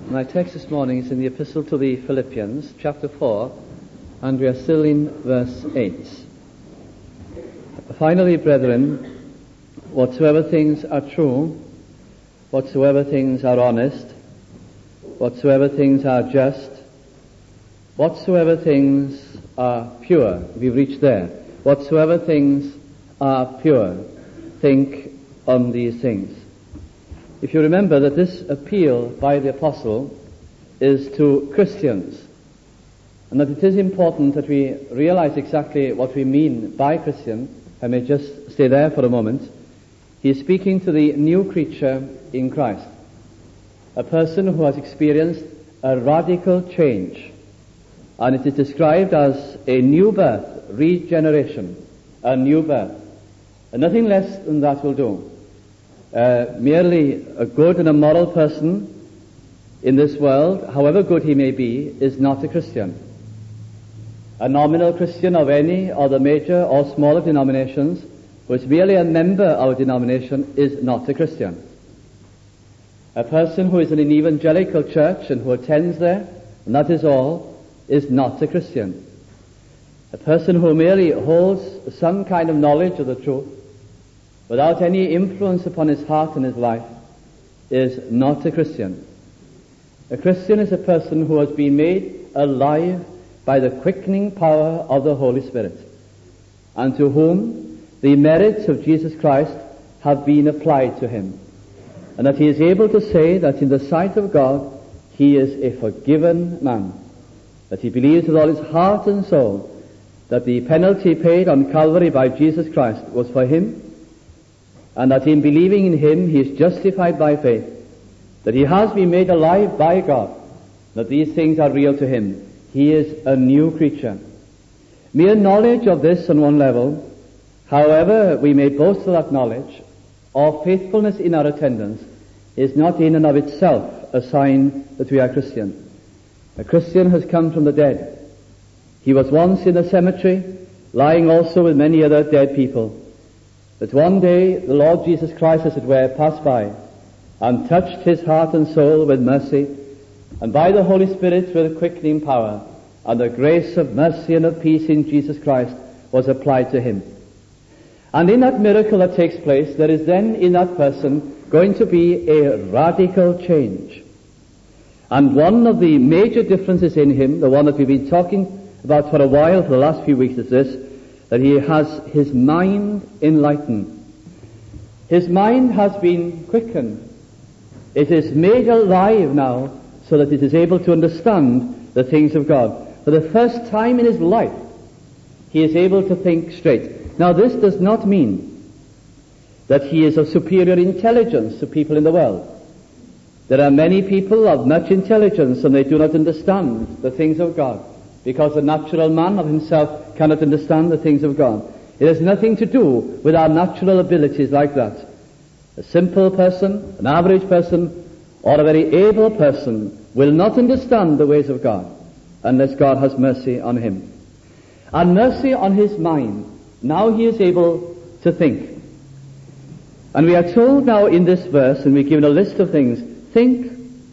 My text this morning is in the Epistle to the Philippians, chapter 4, and we are still in verse 8. Finally, brethren, whatsoever things are true, whatsoever things are honest, whatsoever things are just, whatsoever things are pure, we've reached there, whatsoever things are pure, think on these things. If you remember that this appeal by the apostle is to Christians, and that it is important that we realize exactly what we mean by Christian. I may just stay there for a moment. He is speaking to the new creature in Christ, a person who has experienced a radical change, and it is described as a new birth, regeneration, a new birth, and nothing less than that will do. Merely a good and a moral person in this world, however good he may be, is not a Christian. A nominal Christian of any of the major or smaller denominations who is merely a member of a denomination is not a Christian. A person who is in an evangelical church and who attends there, and that is all, is not a Christian. A person who merely holds some kind of knowledge of the truth without any influence upon his heart and his life is not a Christian. A Christian is a person who has been made alive by the quickening power of the Holy Spirit, and to whom the merits of Jesus Christ have been applied to him, and that he is able to say that in the sight of God he is a forgiven man, that he believes with all his heart and soul that the penalty paid on Calvary by Jesus Christ was for him, and that in believing in him he is justified by faith, that he has been made alive by God, that these things are real to him. He is a new creature. Mere knowledge of this on one level, however we may boast of that knowledge, or faithfulness in our attendance, is not in and of itself a sign that we are Christian. A Christian has come from the dead. He was once in a cemetery, lying also with many other dead people. But one day the Lord Jesus Christ, as it were, passed by and touched his heart and soul with mercy, and by the Holy Spirit with a quickening power, and the grace of mercy and of peace in Jesus Christ was applied to him. And in that miracle that takes place, there is then in that person going to be a radical change. And one of the major differences in him, the one that we've been talking about for a while, for the last few weeks, is this: that he has his mind enlightened. His mind has been quickened. It is made alive now so that it is able to understand the things of God. For the first time in his life, he is able to think straight. Now, this does not mean that he is of superior intelligence to people in the world. There are many people of much intelligence and they do not understand the things of God, because the natural man of himself cannot understand the things of God. It has nothing to do with our natural abilities like that. A simple person, an average person, or a very able person will not understand the ways of God unless God has mercy on him. And mercy on his mind. Now he is able to think. And we are told now in this verse, and we're given a list of things, think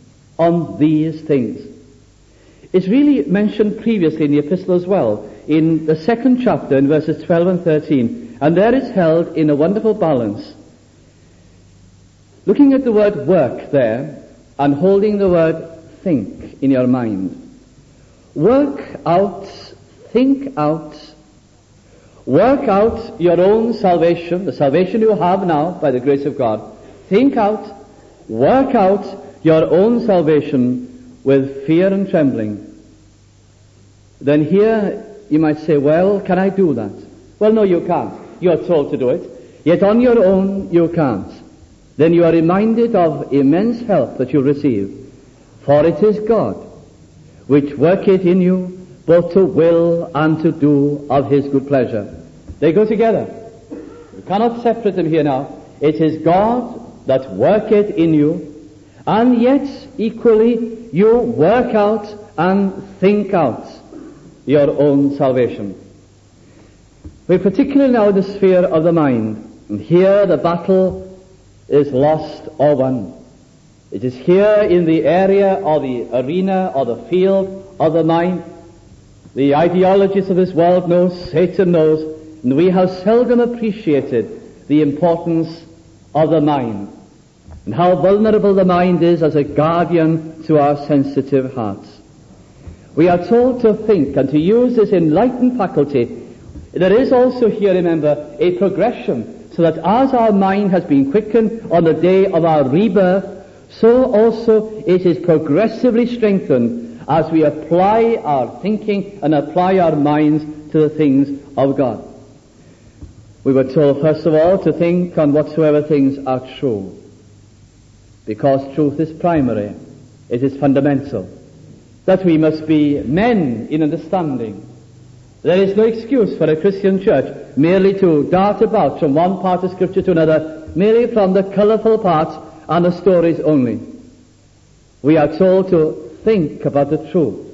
on these things. It's really mentioned previously in the epistle as well, in the second chapter, in verses 12 and 13. And there it's held in a wonderful balance. Looking at the word work there, and holding the word think in your mind. Work out, think out, work out your own salvation, the salvation you have now by the grace of God. Think out, work out your own salvation with fear and trembling. Then here you might say, well, can I do that? Well, no, you can't. You are told to do it. Yet on your own you can't. Then you are reminded of immense help that you receive. For it is God which worketh in you both to will and to do of his good pleasure. They go together. You cannot separate them here now. It is God that worketh in you, and yet equally you work out and think out your own salvation. We're particularly now in the sphere of the mind, and here the battle is lost or won. It is here in the area or the arena or the field of the mind. The ideologies of this world know, Satan knows, and we have seldom appreciated the importance of the mind and how vulnerable the mind is as a guardian to our sensitive hearts. We are told to think and to use this enlightened faculty. There is also here, remember, a progression, so that as our mind has been quickened on the day of our rebirth, so also it is progressively strengthened as we apply our thinking and apply our minds to the things of God. We were told, first of all, to think on whatsoever things are true, because truth is primary, it is fundamental, that we must be men in understanding. There is no excuse for a Christian church merely to dart about from one part of Scripture to another, merely from the colourful parts and the stories only. We are told to think about the truth.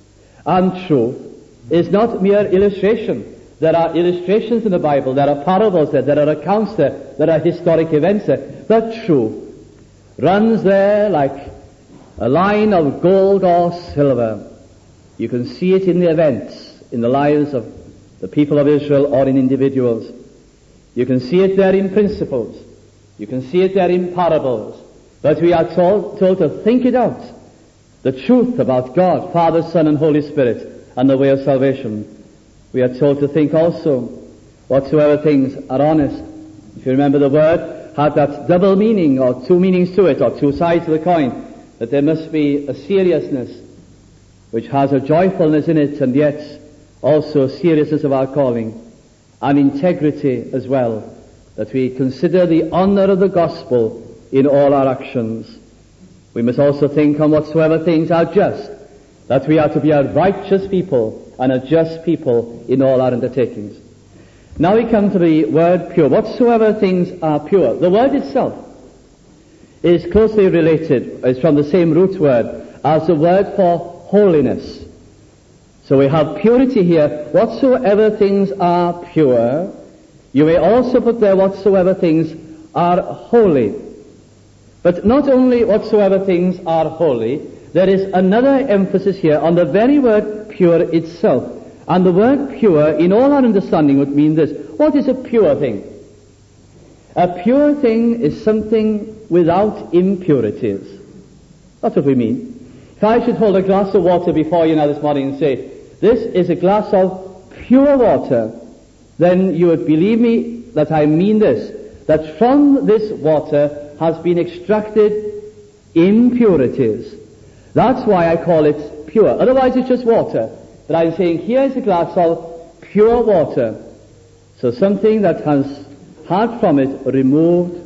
And truth is not mere illustration. There are illustrations in the Bible, there are parables there are accounts there are historic events there. But truth runs there like a line of gold or silver. You can see it in the events, in the lives of the people of Israel or in individuals. You can see it there in principles. You can see it there in parables. But we are told to think it out. The truth about God, Father, Son, and Holy Spirit, and the way of salvation. We are told to think also whatsoever things are honest. If you remember, the word had that double meaning, or two meanings to it, or two sides of the coin, that there must be a seriousness which has a joyfulness in it, and yet also seriousness of our calling, and integrity as well, that we consider the honor of the gospel in all our actions. We must also think on whatsoever things are just, that we are to be a righteous people and a just people in all our undertakings. Now we come to the word pure. Whatsoever things are pure. The word itself is closely related, is from the same root word as the word for holiness. So we have purity here. Whatsoever things are pure. You may also put there whatsoever things are holy. But not only whatsoever things are holy, there is another emphasis here on the very word pure itself. And the word pure, in all our understanding, would mean this. What is a pure thing? A pure thing is something without impurities. That's what we mean. If I should hold a glass of water before you now this morning and say, this is a glass of pure water, then you would believe me that I mean this, that from this water has been extracted impurities. That's why I call it pure. Otherwise it's just water. But I'm saying here is a glass of pure water. So something that has had from it removed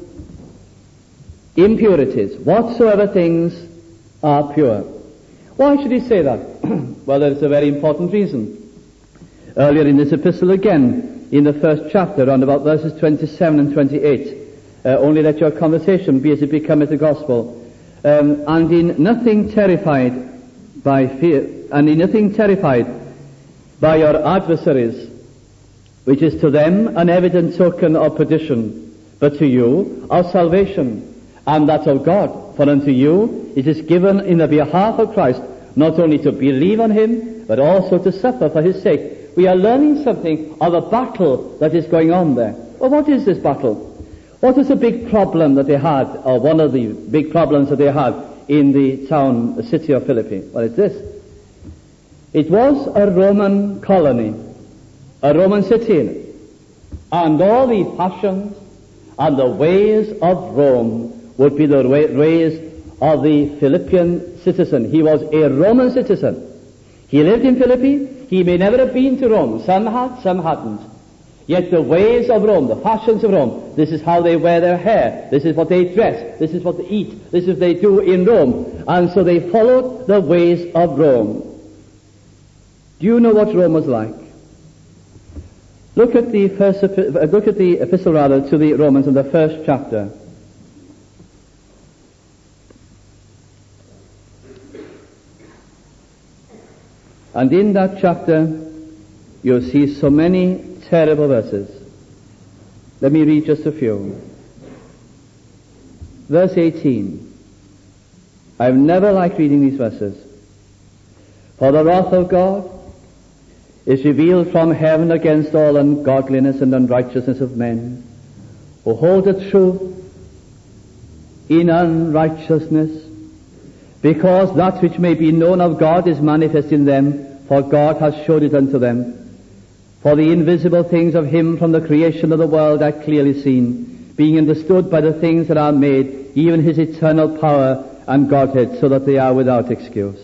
impurities. Whatsoever things are pure. Why should he say that? Well, there's a very important reason. Earlier in this epistle again, in the first chapter, around about verses 27 and 28, only let your conversation be as it becometh the gospel, and in nothing terrified by fear, and in nothing terrified by your adversaries, which is to them an evident token of perdition, but to you of salvation, and that of God. For unto you it is given in the behalf of Christ, not only to believe on him, but also to suffer for his sake. We are learning something of a battle that is going on there. Well, what is this battle? What is the big problem that they had, or one of the big problems that they had in the city of Philippi? Well, it's this. It was a Roman colony, a Roman city, and all the passions and the ways of Rome would be the ways of the Philippian citizen. He was a Roman citizen. He lived in Philippi. He may never have been to Rome. Some had, some hadn't. Yet the ways of Rome, the fashions of Rome, this is how they wear their hair, this is what they dress, this is what they eat, this is what they do in Rome. And so they followed the ways of Rome. Do you know what Rome was like? Look at the epistle to the Romans in the first chapter. And in that chapter, you'll see so many terrible verses. Let me read just a few. Verse 18. I've never liked reading these verses. For the wrath of God is revealed from heaven against all ungodliness and unrighteousness of men, who hold the truth in unrighteousness, because that which may be known of God is manifest in them, for God has showed it unto them. For the invisible things of him from the creation of the world are clearly seen, being understood by the things that are made, even his eternal power and Godhead, so that they are without excuse.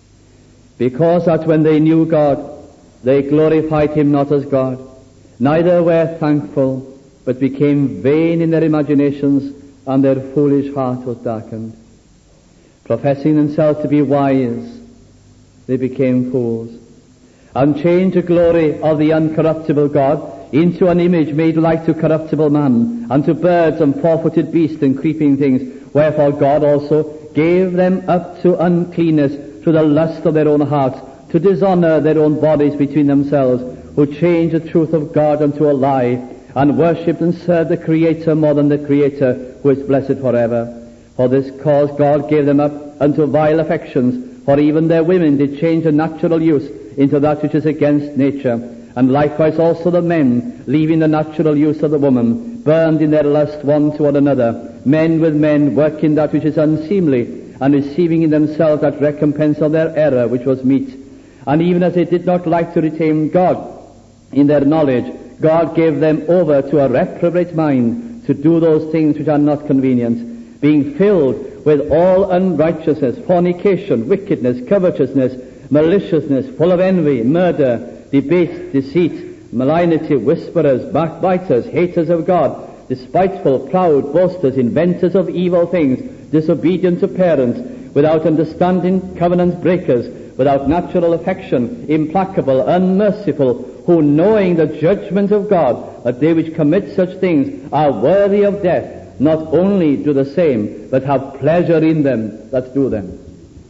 Because that when they knew God, they glorified him not as God, neither were thankful, but became vain in their imaginations, and their foolish heart was darkened. Professing themselves to be wise, they became fools, and changed the glory of the uncorruptible God into an image made like to corruptible man, and to birds and four-footed beasts and creeping things. Wherefore God also gave them up to uncleanness through the lust of their own hearts, to dishonor their own bodies between themselves, who changed the truth of God unto a lie, and worshipped and served the Creator more than the Creator, who is blessed forever. For this cause God gave them up unto vile affections, for even their women did change the natural use into that which is against nature. And likewise also the men, leaving the natural use of the woman, burned in their lust one toward another, men with men, working that which is unseemly, and receiving in themselves that recompense of their error which was meet. And even as they did not like to retain God in their knowledge, God gave them over to a reprobate mind to do those things which are not convenient, being filled with all unrighteousness, fornication, wickedness, covetousness, maliciousness, full of envy, murder, debate, deceit, malignity, whisperers, backbiters, haters of God, despiteful, proud, boasters, inventors of evil things, disobedient to parents, without understanding, covenant breakers, without natural affection, implacable, unmerciful, who knowing the judgment of God, that they which commit such things are worthy of death, not only do the same, but have pleasure in them that do them.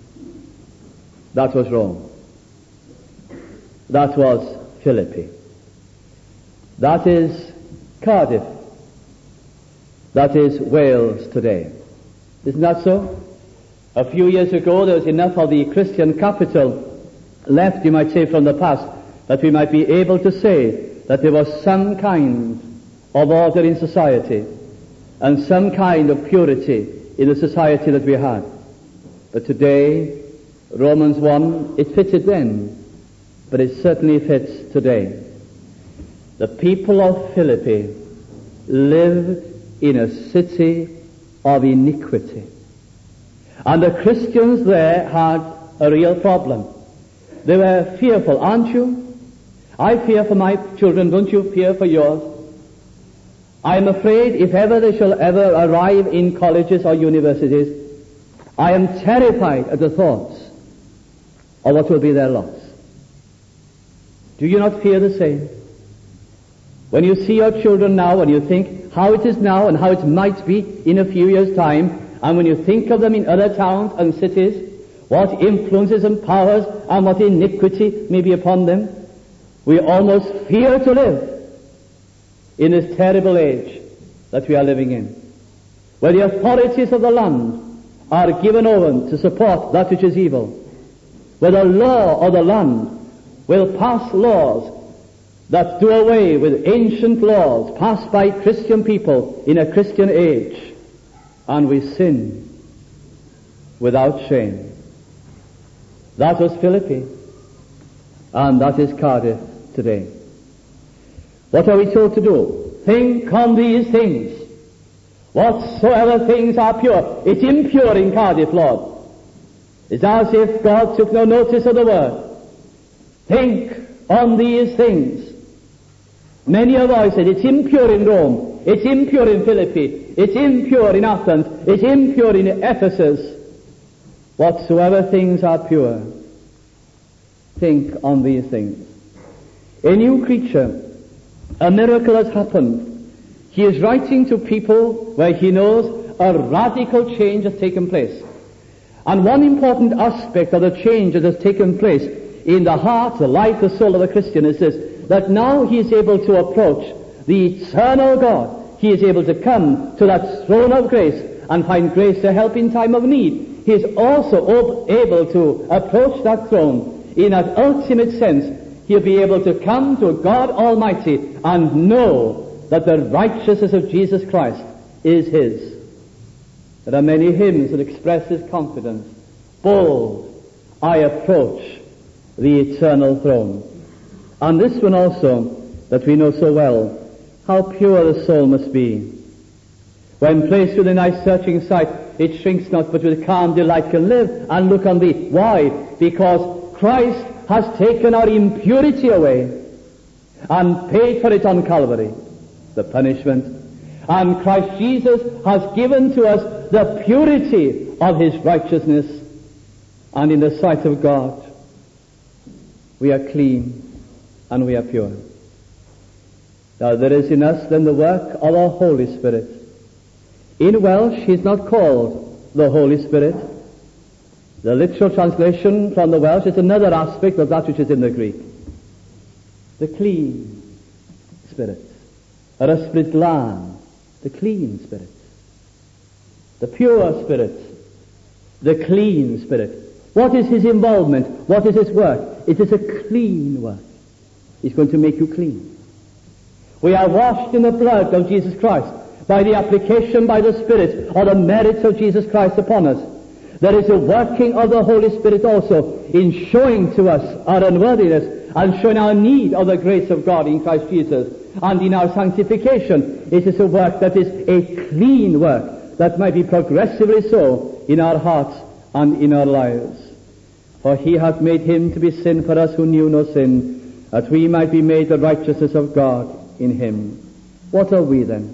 That was Rome. That was Philippi. That is Cardiff. That is Wales today. Isn't that so? A few years ago there was enough of the Christian capital left, you might say, from the past, that we might be able to say that there was some kind of order in society and some kind of purity in the society that we had. But today, Romans 1, it fitted then, but it certainly fits today. The people of Philippi lived in a city of iniquity. And the Christians there had a real problem. They were fearful, aren't you? I fear for my children, don't you fear for yours? I am afraid if ever they shall ever arrive in colleges or universities, I am terrified at the thoughts of what will be their loss. Do you not fear the same? When you see your children now and you think how it is now and how it might be in a few years' time, and when you think of them in other towns and cities, what influences and powers and what iniquity may be upon them, we almost fear to live in this terrible age that we are living in, where the authorities of the land are given over to support that which is evil, where the law of the land will pass laws that do away with ancient laws passed by Christian people in a Christian age, and we sin without shame. That was Philippi, and that is Cardiff today. What are we told to do? Think on these things. Whatsoever things are pure. It's impure in Cardiff, Lord. It's as if God took no notice of the word. Think on these things. Many have always said it's impure in Rome, it's impure in Philippi, it's impure in Athens, it's impure in Ephesus. Whatsoever things are pure, think on these things. A new creature, a miracle has happened. He is writing to people where he knows a radical change has taken place. And one important aspect of the change that has taken place in the heart, the life, the soul of a Christian is this, that now he is able to approach the eternal God. He is able to come to that throne of grace and find grace to help in time of need. he is also able to approach that throne in an ultimate sense. He'll be able to come to God Almighty and know that the righteousness of Jesus Christ is his. There are many hymns that express this confidence. Bold, I approach the eternal throne. And this one also that we know so well, how pure the soul must be. When placed within thy searching sight, it shrinks not, but with calm delight can live and look on thee. Why? Because Christ has taken our impurity away and paid for it on Calvary, the punishment. And Christ Jesus has given to us the purity of his righteousness. And in the sight of God, we are clean and we are pure. Now there is in us then the work of our Holy Spirit. In Welsh, he is not called the Holy Spirit. The literal translation from the Welsh is another aspect of that which is in the Greek. The clean Spirit. Yr ysbryd glân. The clean Spirit. The pure Spirit. The clean Spirit. What is his involvement? What is his work? It is a clean work. He's going to make you clean. We are washed in the blood of Jesus Christ by the application by the Spirit of the merits of Jesus Christ upon us. There is a working of the Holy Spirit also in showing to us our unworthiness and showing our need of the grace of God in Christ Jesus. And in our sanctification, it is a work that is a clean work that might be progressively so in our hearts and in our lives. For he hath made him to be sin for us who knew no sin, that we might be made the righteousness of God in him. What are we then?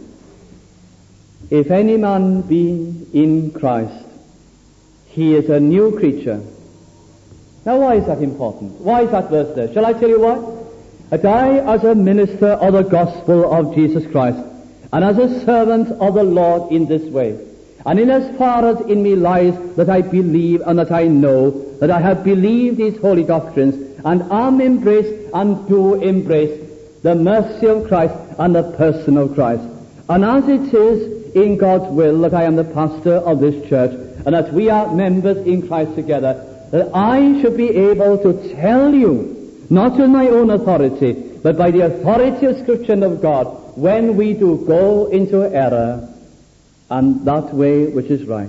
If any man be in Christ, he is a new creature. Now why is that important? Why is that verse there? Shall I tell you why? That I, as a minister of the gospel of Jesus Christ, and as a servant of the Lord in this way, and in as far as in me lies that I believe and that I know that I have believed these holy doctrines, and am embraced and do embrace the mercy of Christ and the person of Christ. And as it is in God's will that I am the pastor of this church, and that we are members in Christ together, that I should be able to tell you, not with my own authority, but by the authority of Scripture and of God, when we do go into error, and that way which is right.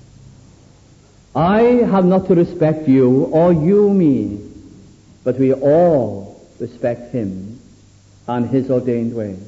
I have not to respect you or you me, but we all respect him and his ordained ways.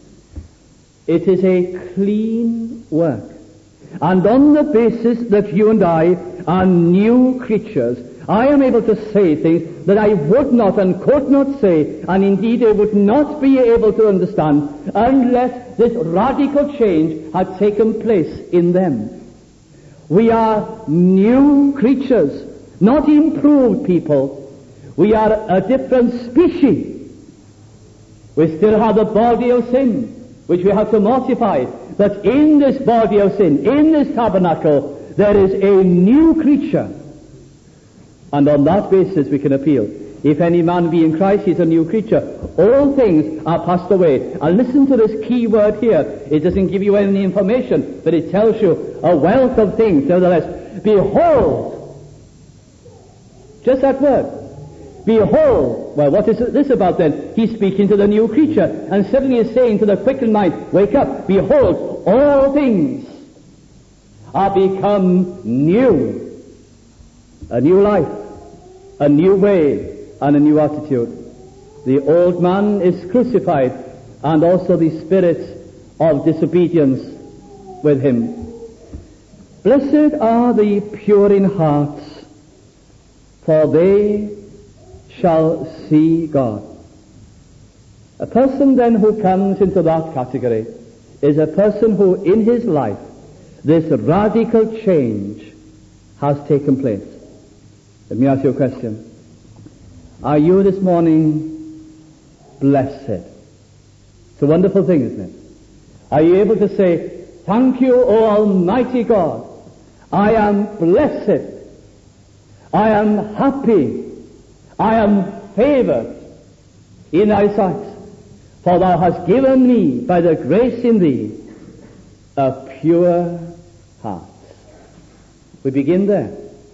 It is a clean work. And on the basis that you and I are new creatures, I am able to say things that I would not and could not say, and indeed I would not be able to understand unless this radical change had taken place in them. We are new creatures, not improved people. We are a different species. We still have the body of sin, which we have to mortify. But in this body of sin, in this tabernacle, there is a new creature. And on that basis we can appeal. If any man be in Christ, he is a new creature. All things are passed away. And listen to this key word here. It doesn't give you any information, but it tells you a wealth of things. Nevertheless, behold. Just that word. Behold. Well, what is this about then? He's speaking to the new creature, and suddenly he's saying to the quickened mind, wake up, behold, all things are become new. A new life, a new way, and a new attitude. The old man is crucified, and also the spirit of disobedience with him. Blessed are the pure in heart, for they shall see God. A person then who comes into that category is a person who in his life this radical change has taken place. Let me ask you a question. Are you this morning blessed? It's a wonderful thing, isn't it? Are you able to say, thank you, O Almighty God, I am blessed, I am happy, I am favored in thy sight, for thou hast given me, by the grace in thee, a pure heart. We begin there.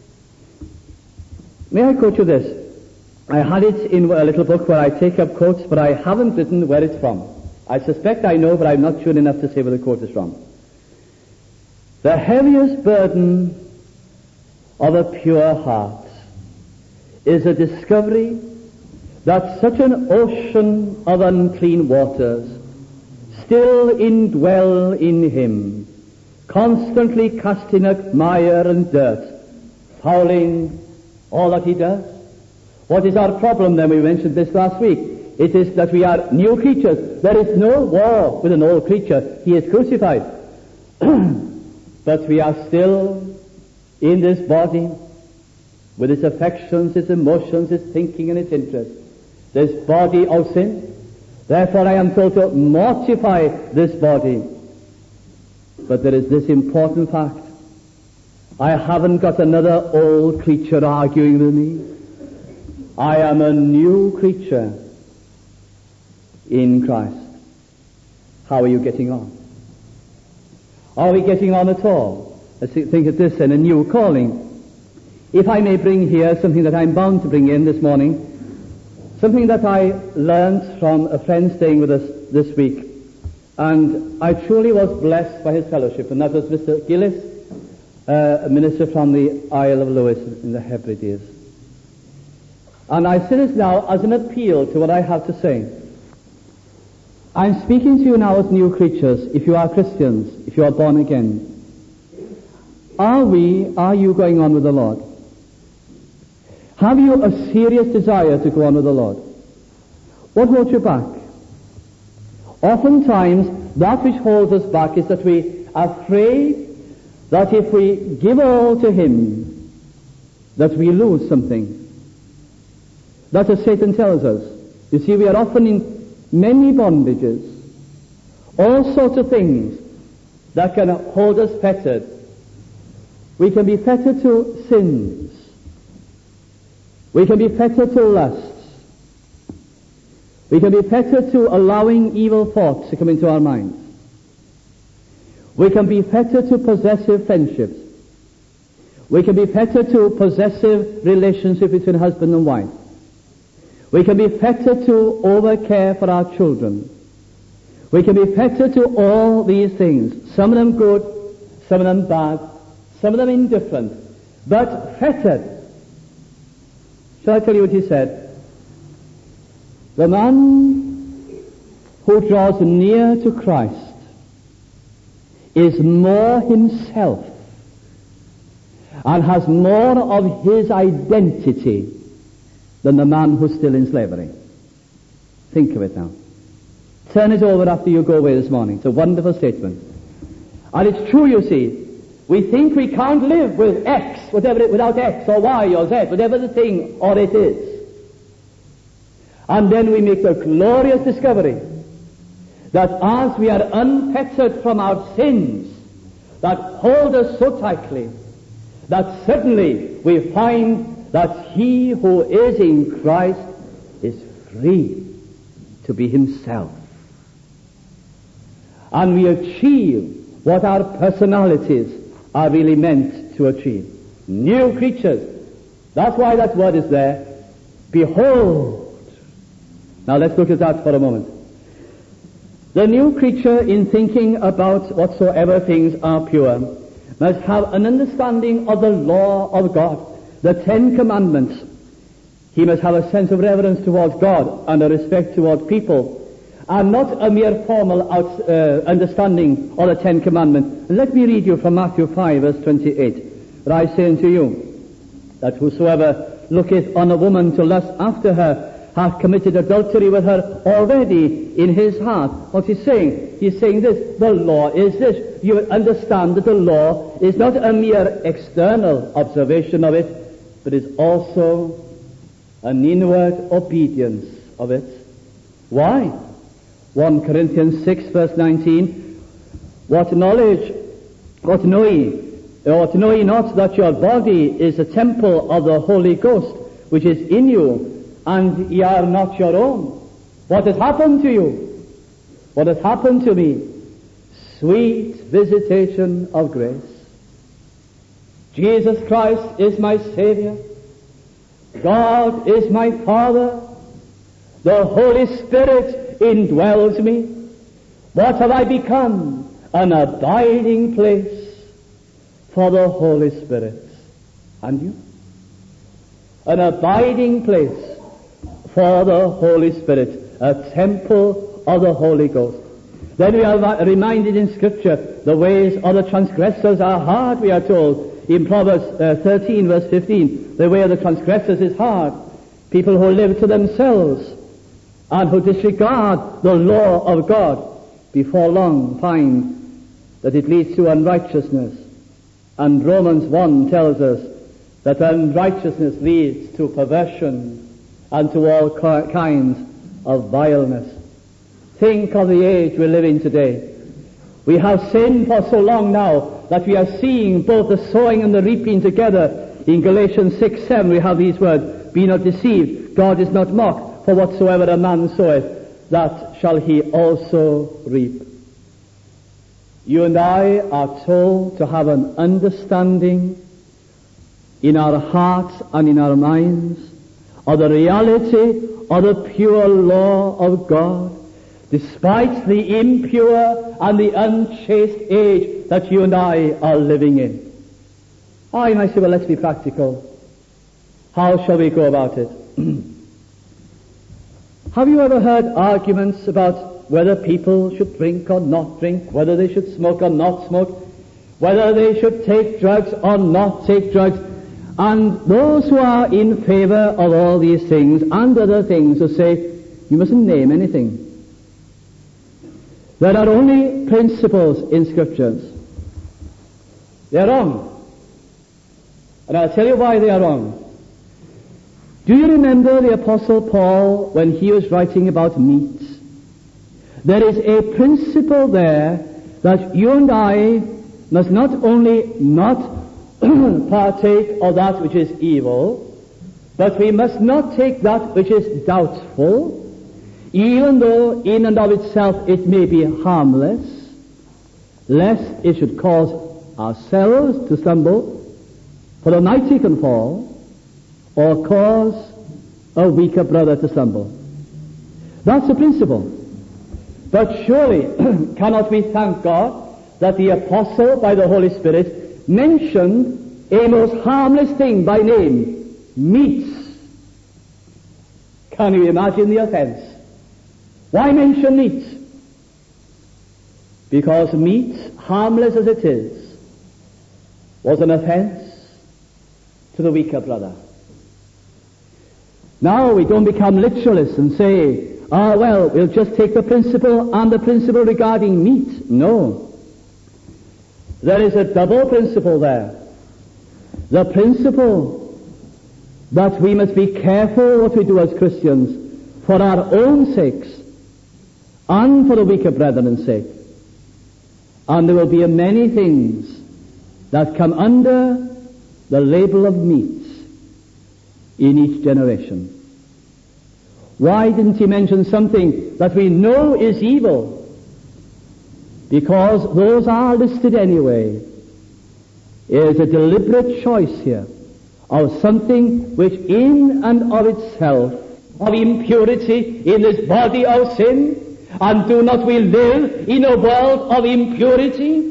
May I quote you this? I had it in a little book where I take up quotes, but I haven't written where it's from. I suspect I know, but I'm not sure enough to say where the quote is from. The heaviest burden of a pure heart is a discovery that such an ocean of unclean waters still indwell in him, constantly casting up mire and dirt, fouling all that he does. What is our problem then? We mentioned this last week. It is that we are new creatures. There is no war with an old creature. He is crucified. But we are still in this body with its affections, its emotions, its thinking and its interests. This body of sin. Therefore I am told to mortify this body. But there is this important fact. I haven't got another old creature arguing with me. I am a new creature in Christ. How are you getting on? Are we getting on at all? Let's think of this then, a new calling. If I may bring here something that I'm bound to bring in this morning, something that I learned from a friend staying with us this week, and I truly was blessed by his fellowship, and that was Mr. Gillis, a minister from the Isle of Lewis in the Hebrides. And I say this now as an appeal to what I have to say. I'm speaking to you now as new creatures, if you are Christians, if you are born again. Are you going on with the Lord? Have you a serious desire to go on with the Lord? What holds you back? Oftentimes, that which holds us back is that we are afraid that if we give all to Him, that we lose something. That's what Satan tells us. You see, we are often in many bondages, all sorts of things that can hold us fettered. We can be fettered to sins. We can be fettered to lusts. We can be fettered to allowing evil thoughts to come into our minds. We can be fettered to possessive friendships. We can be fettered to possessive relationships between husband and wife. We can be fettered to overcare for our children. We can be fettered to all these things. Some of them good, some of them bad, some of them indifferent, but fettered. Shall I tell you what he said? The man who draws near to Christ is more himself and has more of his identity than the man who's still in slavery. Think of it now. Turn it over after you go away this morning. It's a wonderful statement. And it's true, you see. We think we can't live with X, without X or Y or Z, whatever the thing or it is. And then we make the glorious discovery that as we are unfettered from our sins that hold us so tightly, that suddenly we find that he who is in Christ is free to be himself. And we achieve what our personalities are really meant to achieve. New creatures. That's why that word is there. Behold. Now let's look at that for a moment. The new creature, in thinking about whatsoever things are pure, must have an understanding of the law of God, the Ten Commandments. He must have a sense of reverence towards God and a respect towards people, and not a mere formal understanding of the Ten Commandments. And let me read you from Matthew 5, verse 28. But I say unto you, that whosoever looketh on a woman to lust after her hath committed adultery with her already in his heart. What's he saying? He's saying this: the law is this. You understand that the law is not a mere external observation of it, but is also an inward obedience of it. Why? 1 Corinthians 6, verse 19, What know ye not that your body is a temple of the Holy Ghost, which is in you, and ye are not your own? What has happened to you? What has happened to me? Sweet visitation of grace. Jesus Christ is my Savior. God is my Father. The Holy Spirit indwells me. What have I become? An abiding place for the Holy Spirit. And you? An abiding place for the Holy Spirit, a temple of the Holy Ghost. Then we are reminded in Scripture, the ways of the transgressors are hard, we are told. In Proverbs 13, verse 15, the way of the transgressors is hard. People who live to themselves and who disregard the law of God before long find that it leads to unrighteousness. And Romans 1 tells us that unrighteousness leads to perversion and to all kinds of vileness. Think of the age we live in today. We have sinned for so long now that we are seeing both the sowing and the reaping together. In Galatians 6:7 we have these words, "Be not deceived, God is not mocked, for whatsoever a man soweth, that shall he also reap." You and I are told to have an understanding in our hearts and in our minds of the reality of the pure law of God, despite the impure and the unchaste age that you and I are living in. You might say, well, let's be practical. How shall we go about it? Have you ever heard arguments about whether people should drink or not drink, whether they should smoke or not smoke, whether they should take drugs or not take drugs? And those who are in favor of all these things and other things will say, you mustn't name anything. There are only principles in Scriptures. They are wrong. And I'll tell you why they are wrong. Do you remember the Apostle Paul when he was writing about meat? There is a principle there that you and I must not only not partake of that which is evil, but we must not take that which is doubtful, even though in and of itself it may be harmless, lest it should cause ourselves to stumble, for the mighty can fall, or cause a weaker brother to stumble. That's the principle. But surely cannot we thank God that the Apostle, by the Holy Spirit, mentioned a most harmless thing by name, meats. Can you imagine the offense? Why mention meat? Because meat, harmless as it is, was an offense to the weaker brother. Now we don't become literalists and say, well, we'll just take the principle and the principle regarding meat. No. There is a double principle there. The principle that we must be careful what we do as Christians for our own sakes and for the weaker brethren's sake. And there will be many things that come under the label of meat in each generation. Why didn't he mention something that we know is evil? Because those are listed anyway. It is a deliberate choice here of something which in and of itself, of impurity in this body of sin, and do not we live in a world of impurity?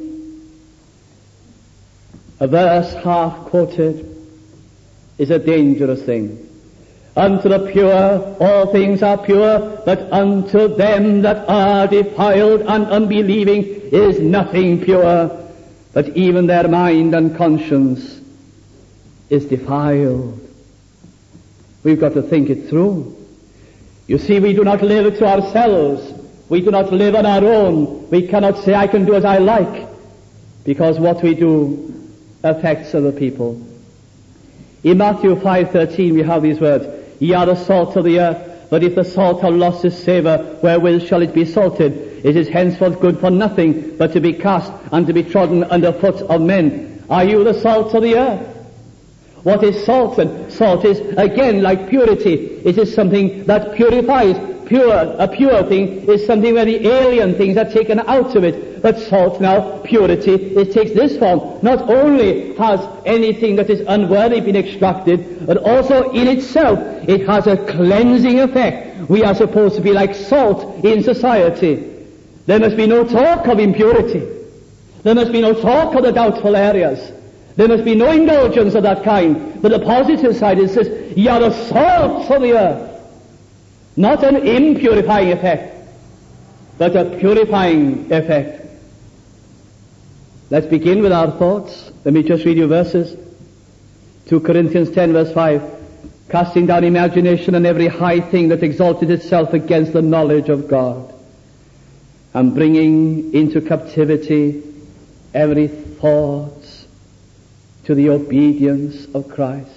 A verse half quoted is a dangerous thing. Unto the pure all things are pure, but unto them that are defiled and unbelieving is nothing pure, but even their mind and conscience is defiled. We've got to think it through. You see, we do not live to ourselves. We do not live on our own. We cannot say, I can do as I like, because what we do affects other people. In Matthew 5:13 we have these words, Ye are the salt of the earth, but if the salt have lost its savour, wherewith shall it be salted? It is henceforth good for nothing, but to be cast and to be trodden under foot of men. Are you the salt of the earth? What is salt? And salt is, again, like purity. It is something that purifies. A pure thing is something where the alien things are taken out of it. But salt now, purity, it takes this form. Not only has anything that is unworthy been extracted, but also in itself it has a cleansing effect. We are supposed to be like salt in society. There must be no talk of impurity. There must be no talk of the doubtful areas. There must be no indulgence of that kind. But the positive side is this: ye are the salt of the earth. Not an impurifying effect, but a purifying effect. Let's begin with our thoughts. Let me just read you verses. 2 Corinthians 10 verse 5. Casting down imagination and every high thing that exalted itself against the knowledge of God, and bringing into captivity every thought to the obedience of Christ.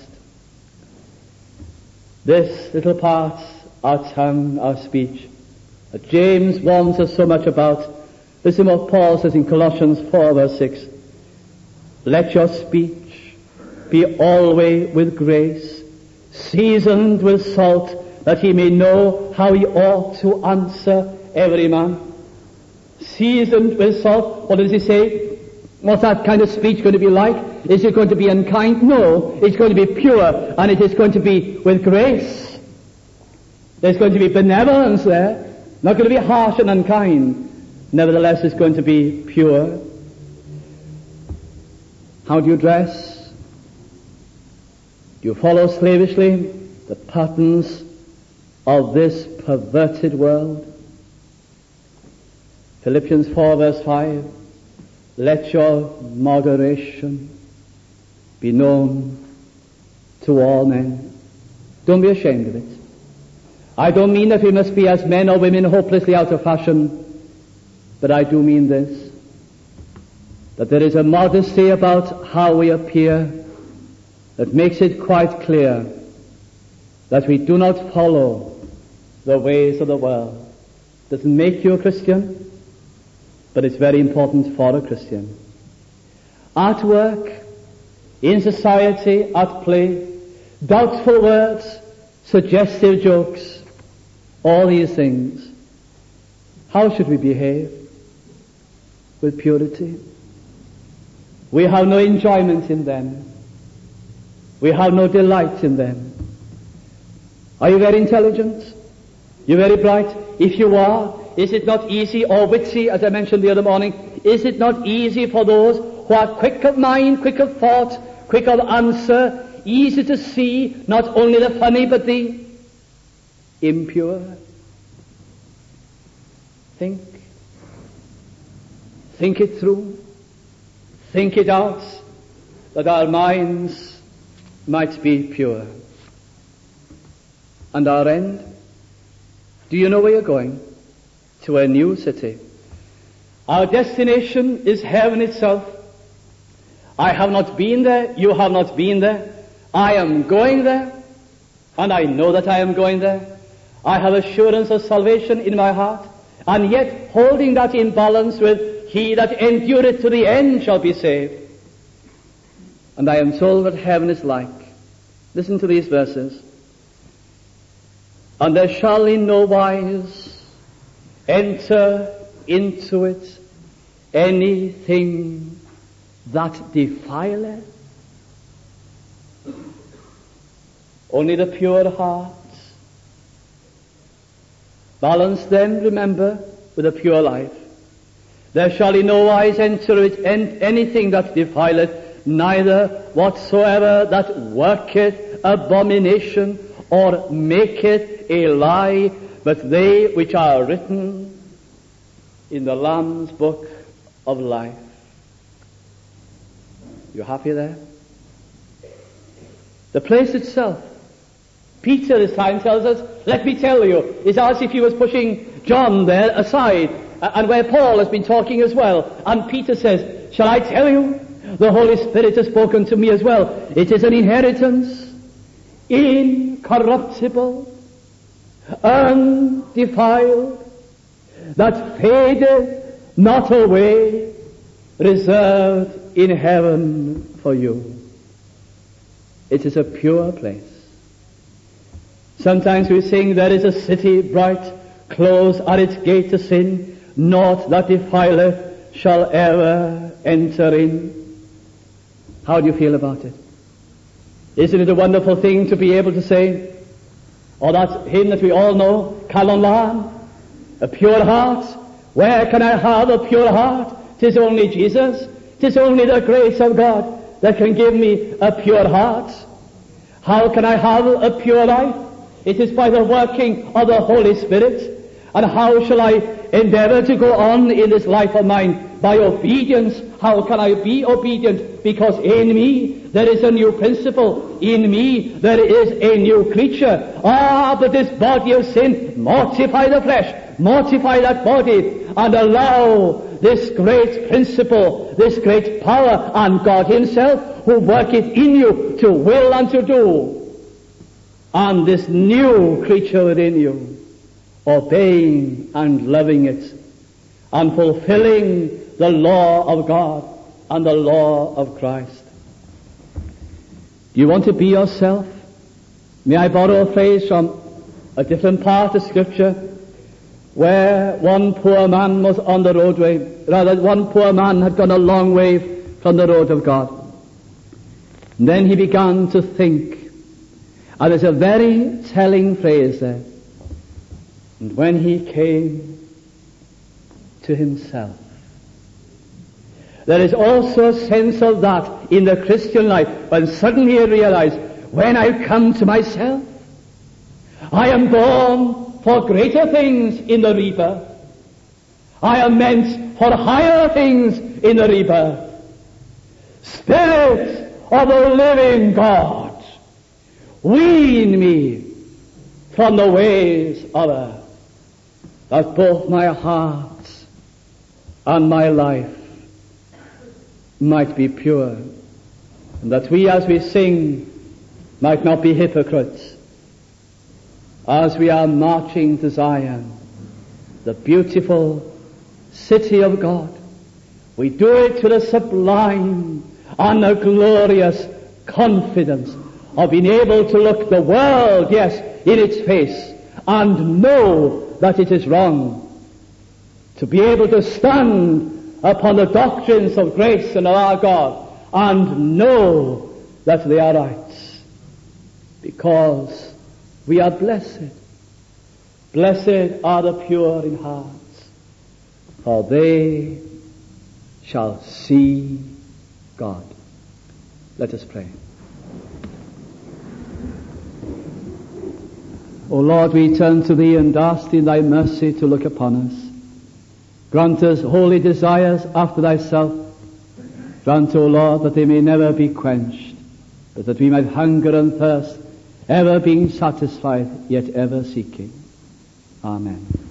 This little part, our tongue, our speech, that James warns us so much about. Listen what Paul says in Colossians 4 verse 6. Let your speech be always with grace, seasoned with salt, that he may know how he ought to answer every man. Seasoned with salt. What does he say? What's that kind of speech going to be like? Is it going to be unkind? No, it's going to be pure, and it is going to be with grace. There's going to be benevolence there, not going to be harsh and unkind. Nevertheless, it's going to be pure. How do you dress? Do you follow slavishly the patterns of this perverted world? Philippians 4 verse 5. Let your moderation be known to all men. Don't be ashamed of it. I don't mean that we must be as men or women hopelessly out of fashion, but I do mean this, that there is a modesty about how we appear that makes it quite clear that we do not follow the ways of the world. Doesn't make you a Christian, but it's very important for a Christian. At work, in society, at play, doubtful words, suggestive jokes, all these things. How should we behave? With purity. We have no enjoyment in them. We have no delight in them. Are you very intelligent? You're very bright? If you are, is it not easy, or witty, as I mentioned the other morning, is it not easy for those who are quick of mind, quick of thought, quick of answer, easy to see not only the funny but the impure? Think it through. Think it out, that our minds might be pure. And our end? Do you know where you're going? To a new city. Our destination is heaven itself. I have not been there. You have not been there. I am going there, and I know that I am going there. I have assurance of salvation in my heart, and yet holding that in balance with he that endureth to the end shall be saved. And I am told what heaven is like. Listen to these verses. And there shall in no wise enter into it anything that defileth. Only the pure heart. Balance then, remember, with a pure life. There shall in no wise enter it anything that defileth, neither whatsoever that worketh abomination or maketh a lie, but they which are written in the Lamb's book of life. You happy there? The place itself. Peter this time tells us, let me tell you, it's as if he was pushing John there aside, and where Paul has been talking as well. And Peter says, shall I tell you? The Holy Spirit has spoken to me as well. It is an inheritance, incorruptible, undefiled, that fadeth not away, reserved in heaven for you. It is a pure place. Sometimes we sing, there is a city bright, close at its gate to sin, naught that defileth shall ever enter in. How do you feel about it? Isn't it a wonderful thing to be able to say, or that hymn that we all know, Calon Lan, a pure heart? Where can I have a pure heart? 'Tis only Jesus. 'Tis only the grace of God that can give me a pure heart. How can I have a pure life? It is by the working of the Holy Spirit. And how shall I endeavor to go on in this life of mine? By obedience. How can I be obedient? Because in me there is a new principle. In me there is a new creature. But this body of sin, mortify the flesh, mortify that body, and allow this great principle, this great power, and God himself who worketh in you to will and to do, and this new creature within you, obeying and loving it, and fulfilling the law of God and the law of Christ. Do you want to be yourself? May I borrow a phrase from a different part of Scripture, where one poor man was on the roadway, one poor man had gone a long way from the road of God. And then he began to think, and there's a very telling phrase there. And when he came to himself. There is also a sense of that in the Christian life, when suddenly you realize, when I come to myself, I am born for greater things in the rebirth. I am meant for higher things in the rebirth. Spirit of the living God, wean me from the ways of earth, that both my heart and my life might be pure, and that we, as we sing, might not be hypocrites, as we are marching to Zion, the beautiful city of God. We do it with a sublime and a glorious confidence of being able to look the world, yes, in its face, and know that it is wrong. To be able to stand upon the doctrines of grace and of our God and know that they are right. Because we are blessed. Blessed are the pure in heart, for they shall see God. Let us pray. O Lord, we turn to Thee and ask in Thy mercy to look upon us. Grant us holy desires after Thyself. Grant, O Lord, that they may never be quenched, but that we might hunger and thirst, ever being satisfied, yet ever seeking. Amen.